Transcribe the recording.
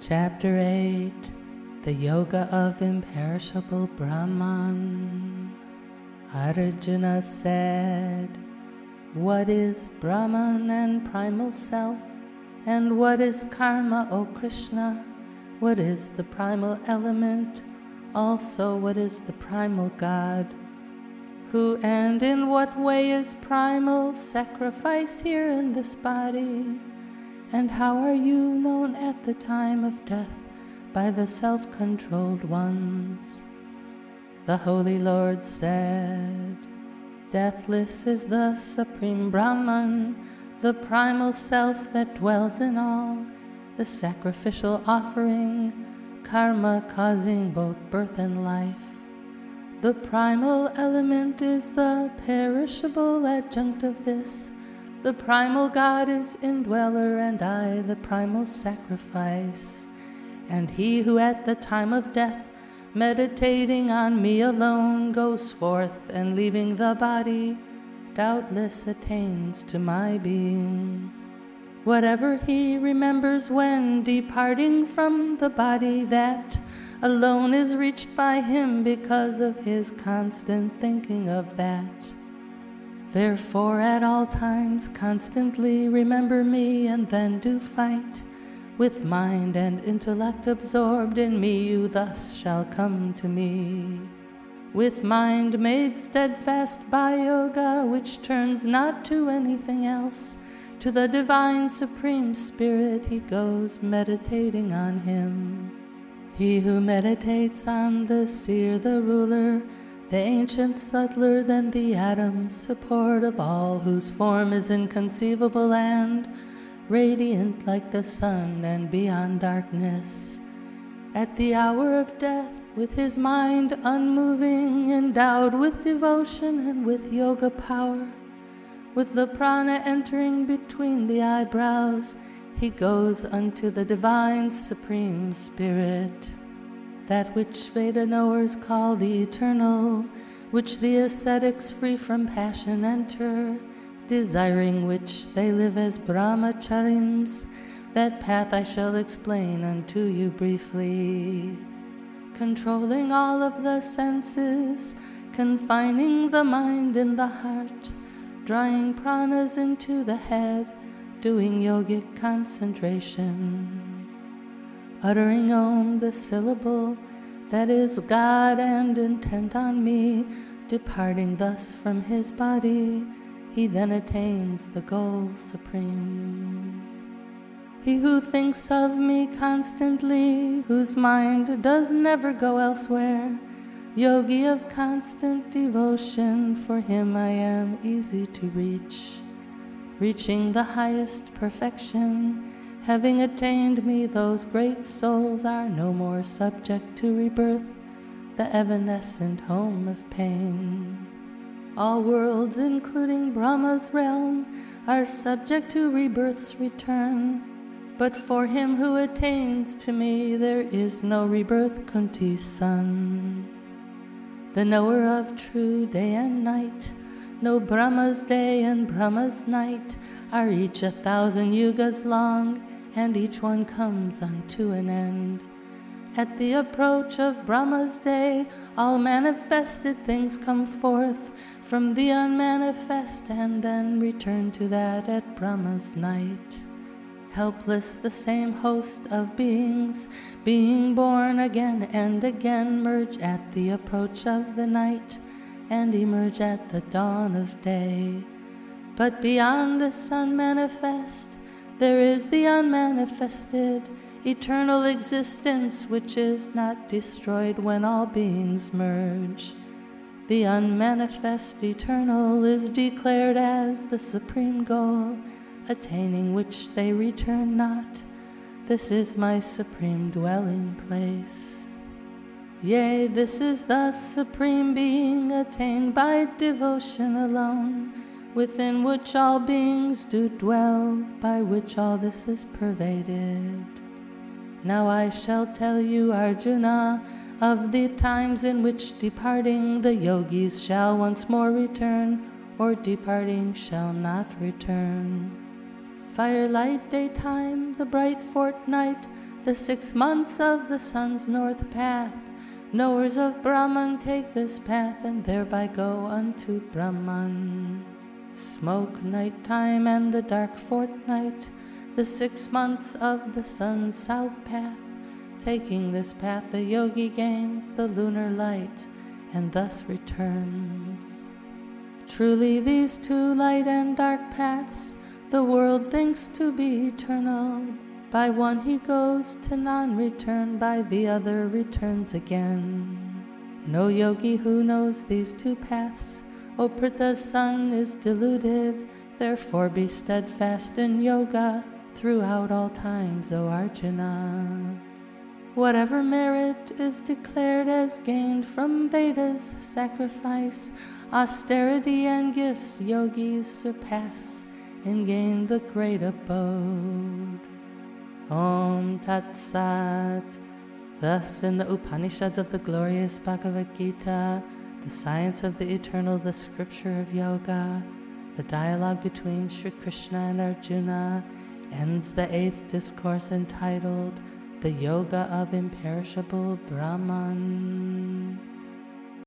Chapter 8, The Yoga of Imperishable Brahman. Arjuna said, "What is Brahman and primal self? And what is karma, O Krishna? What is the primal element? Also, what is the primal God? Who and in what way is primal sacrifice here in this body? And how are you known at the time of death by the self-controlled ones?" The Holy Lord said, "Deathless is the Supreme Brahman, the primal self that dwells in all, the sacrificial offering, karma causing both birth and life. The primal element is the perishable adjunct of this. The primal God is indweller, and I the primal sacrifice. And he who at the time of death, meditating on me alone, goes forth and leaving the body, doubtless attains to my being. Whatever he remembers when departing from the body, that alone is reached by him because of his constant thinking of that. Therefore at all times constantly remember me, and then do fight. With mind and intellect absorbed in me, you thus shall come to me. With mind made steadfast by yoga, which turns not to anything else, to the divine supreme spirit he goes, meditating on him. He who meditates on the seer, the ruler, the ancient subtler than the atom, support of all, whose form is inconceivable and radiant like the sun and beyond darkness. At the hour of death, with his mind unmoving, endowed with devotion and with yoga power, with the prana entering between the eyebrows, he goes unto the divine supreme spirit, that which Veda knowers call the eternal, which the ascetics free from passion enter, desiring which they live as brahmacharins. That path I shall explain unto you briefly. Controlling all of the senses, confining the mind in the heart, drawing pranas into the head, doing yogic concentration. Uttering Om, the syllable that is God and intent on me, departing thus from his body, he then attains the goal supreme. He who thinks of me constantly, whose mind does never go elsewhere, yogi of constant devotion, for him I am easy to reach. Reaching the highest perfection, having attained me, those great souls are no more subject to rebirth, the evanescent home of pain. All worlds, including Brahma's realm, are subject to rebirth's return, but for him who attains to me, there is no rebirth, Kunti's son. The knower of true day and night, know Brahma's day and Brahma's night, are each 1,000 yugas long, and each one comes unto an end. At the approach of Brahma's day, all manifested things come forth from the unmanifest, and then return to that at Brahma's night. Helpless the same host of beings, being born again and again, merge at the approach of the night, and emerge at the dawn of day. But beyond the sun manifest, there is the unmanifested, eternal existence, which is not destroyed when all beings merge. The unmanifest eternal is declared as the supreme goal, attaining which they return not. This is my supreme dwelling place. Yea, this is the supreme being attained by devotion alone, within which all beings do dwell, by which all this is pervaded. Now I shall tell you, Arjuna, of the times in which departing the yogis shall once more return, or departing shall not return. Firelight daytime, the bright fortnight, the 6 months of the sun's north path. Knowers of Brahman take this path, and thereby go unto Brahman. Smoke nighttime and the dark fortnight, the 6 months of the sun's south path. Taking this path, the yogi gains the lunar light, and thus returns. Truly these two light and dark paths, the world thinks to be eternal. By one he goes to non-return, by the other returns again. No yogi who knows these two paths, O Pritha's son, is deluded. Therefore be steadfast in yoga throughout all times, O Arjuna. Whatever merit is declared as gained from Vedas, sacrifice, austerity, and gifts, yogis surpass and gain the great abode. Om Tat Sat. Thus in the Upanishads of the glorious Bhagavad Gita, the science of the eternal, the scripture of yoga, the dialogue between Sri Krishna and Arjuna, ends the 8th discourse entitled The Yoga of Imperishable Brahman.